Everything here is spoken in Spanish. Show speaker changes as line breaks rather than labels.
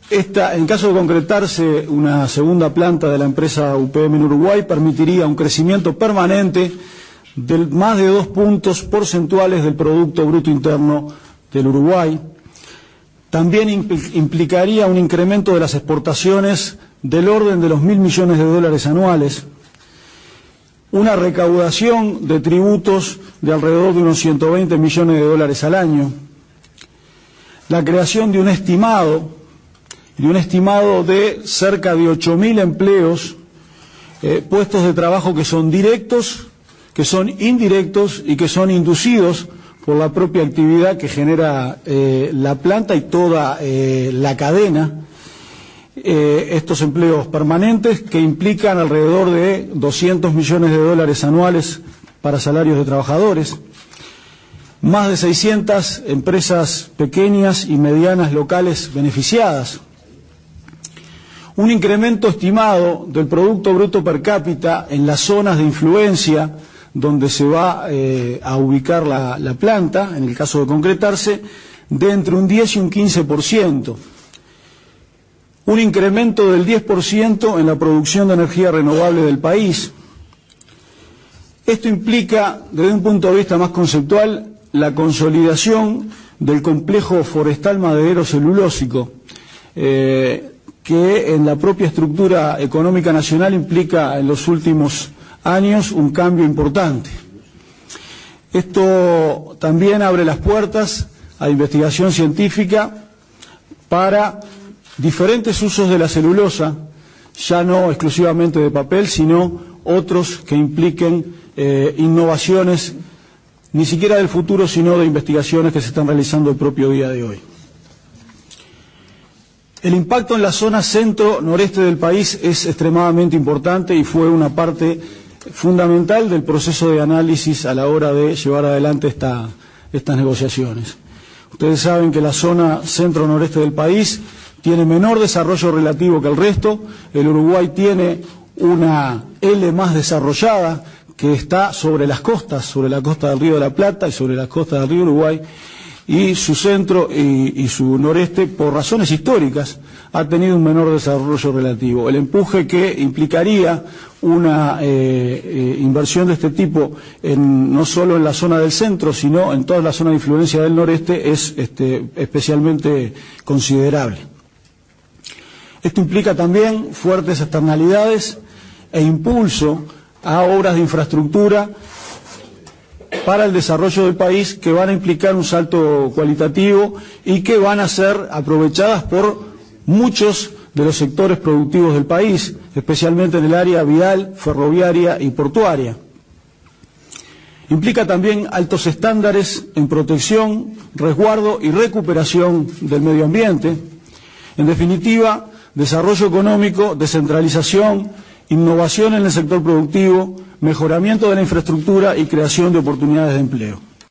En caso de concretarse una segunda planta de la empresa UPM en Uruguay, permitiría un crecimiento permanente de más de 2 puntos porcentuales del Producto Bruto Interno del Uruguay. También implicaría un incremento de las exportaciones del orden de los $1.000 millones anuales, una recaudación de tributos de alrededor de unos $120 millones al año, la creación de un estimado de cerca de 8.000 empleos, puestos de trabajo que son directos, que son indirectos y que son inducidos por la propia actividad que genera la planta y toda la cadena. Estos empleos permanentes que implican alrededor de $200 millones anuales para salarios de trabajadores, más de 600 empresas pequeñas y medianas locales beneficiadas, un incremento estimado del Producto Bruto per cápita en las zonas de influencia donde se va a ubicar la planta, en el caso de concretarse, de entre un 10 y un 15%. Un incremento del 10% en la producción de energía renovable del país. Esto implica, desde un punto de vista más conceptual, la consolidación del complejo forestal maderero celulósico, que en la propia estructura económica nacional implica en los últimos años un cambio importante. Esto también abre las puertas a investigación científica para diferentes usos de la celulosa, ya no exclusivamente de papel, sino otros que impliquen innovaciones, ni siquiera del futuro, sino de investigaciones que se están realizando el propio día de hoy. El impacto en la zona centro-noreste del país es extremadamente importante y fue una parte fundamental del proceso de análisis a la hora de llevar adelante estas negociaciones. Ustedes saben que la zona centro-noreste del país tiene menor desarrollo relativo que el resto. El Uruguay tiene una L más desarrollada que está sobre las costas, sobre la costa del Río de la Plata y sobre las costas del Río Uruguay, y su centro y su noreste, por razones históricas, ha tenido un menor desarrollo relativo. El empuje que implicaría una inversión de este tipo, no solo en la zona del centro, sino en toda la zona de influencia del noreste, es especialmente considerable. Esto implica también fuertes externalidades e impulso a obras de infraestructura para el desarrollo del país que van a implicar un salto cualitativo y que van a ser aprovechadas por muchos de los sectores productivos del país, especialmente en el área vial, ferroviaria y portuaria. Implica también altos estándares en protección, resguardo y recuperación del medio ambiente. En definitiva, desarrollo económico, descentralización, innovación en el sector productivo, mejoramiento de la infraestructura y creación de oportunidades de empleo.